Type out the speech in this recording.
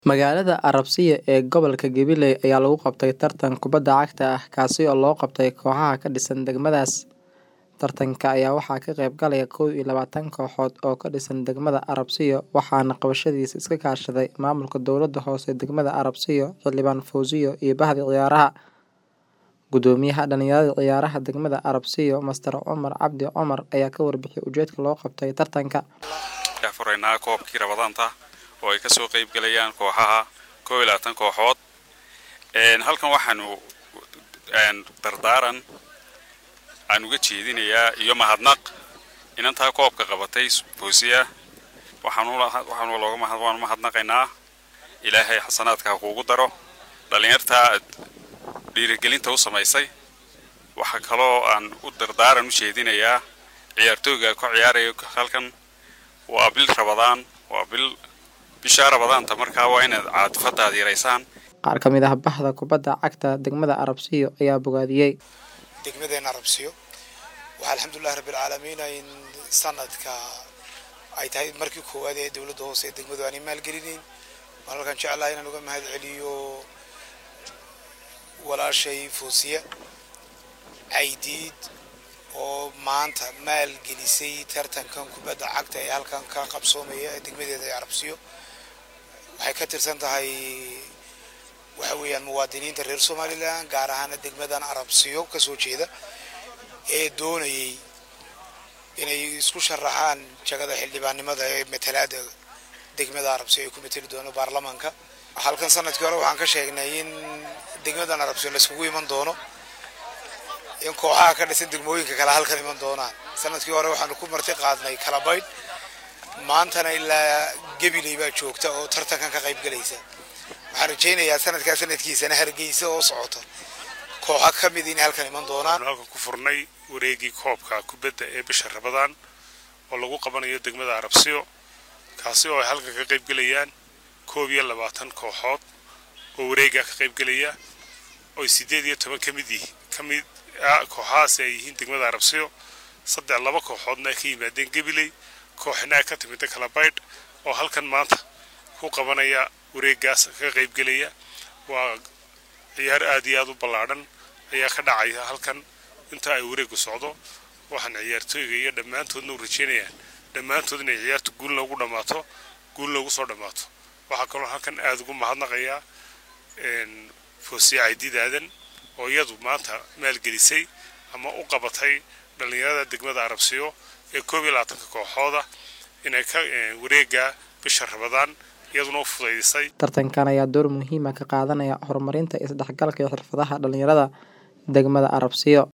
Magaalada Arabsiya ee gobolka Gabiley ayaa lagu qabtay tartan kubadda cagta ah kaasi oo loo qabtay kooxaha ka dhisan degmadaas. Tartanka ayaa waxaa ka qayb galaya 21 kooxood oo ka dhisan degmada Arabsiya waxaana qabashadiisa iska kaashaday maamulka dowladda hoose degmada Arabsiya, Xildhibaan Fawziyo iyo Bahda Ciyaaraha. Gudoomiyaha dhalinyarada ciyaaraha degmada Arabsiya, Master Cumar Cabdi Cumar ayaa ka warbixiyay ujeedka loo qabtay tartanka. Furayna koobkii Rabadaanta oo ay ka soo qayb galayaan kooxaha 21 kooxood halkan waxaanu dardaaran aan uga jeedinayaa iyo mahadnaq inanta koobka qabatay Fawziya waxaanu looga mahadnaqaynaa Ilaahay xasanaadka kuugu daro dhalinyarta dhiirigelinta u samaysay waxa kale oo aan u dardaaran u jeedinayaa ciyaartooyga ku ciyaaraya halkan waa bil Rabadaan waa bil bisha Rabadaanta markaa waa inaad caadifadaada yareysaan. Qaar ka mid ah bahda kubadda cagta degmada Arabsiya ayaa bogaadiyay degmada Arabsiya waxa alxamdulillah rabbil caalamiin in sanadka ay tahay markii koowaad ee dawladda hoose ee degmadu aan maalgelinin halkan jecelahay inaan uga mahad celiyo walaashay Fawziya Aidiid oo maanta maalgelisay tartankan kubadda cagta ee halkan ka qabsoomaya degmada Arabsiya waxay ka tirsan tahay waxa weeyaan muwaadiniinta reer Soomaaliland gaar ahaan degmadan Arabsiya ka soo jeeda ee doonayay inay isku sharaxaan jagada xildhibaannimada ee matalaada degmada Arabsiya ay ku matali doono baarlamaanka. Halkan sanadkii hore waxaan ka sheegnay in degmadan Arabsiya la iskugu iman doono in kooxaha ka dhisan degmooyinka kala halkan iman doonaan. Sanadkii hore waxaan ku marti qaadnay Kalabayd maantana ilaa Gabiley baa joogta oo tartankan ka qayb galaysa. Waxaan rajaynayaa sanadkiisana Hargeysa oo socota kooxo ka mid in halkan iman doonaan. Halkan ku furnay wareegii koobka kubadda ee bisha Rabadaan oo lagu qabanayo degmada Arabsiya kaasi oo halkan ka qayb galayaan 22 kooxood oo wareega ka qayb galaya oo 18 kamid kooxahaas ay yihiin degmada Arabsiya 3 kooxoodna ka yimaadeen Gabiley kooxna ka timid Kalabayd oo halkan maanta ku qabanaya wareegaas ka qayb galaya waa ciyaar aad iyo aad u ballaaran ayaa ka dhacay halkan inta ay wareegu socdo waxaan ciyaartooyga iyo dhamaantoodna u rajeynayaan dhamaantood inay ciyaartu guul lagu dhamaato guul lagu soo dhamaato waxa kale oo halkan aad ugu mahadnaqayaa Fawziya Aidiid oo iyadu maanta maalgelisay ama u qabatay dhalinyarada degmada Arabsiya ee 22 kooxooda inay ka wareega bisha Rabadaan iyaduna u fududeysay. Tartankan ayaa door muhiim ah ka qaadanaya horumarinta isdhexgalka xirfadaha dhalinyarada degmada Arabsiya.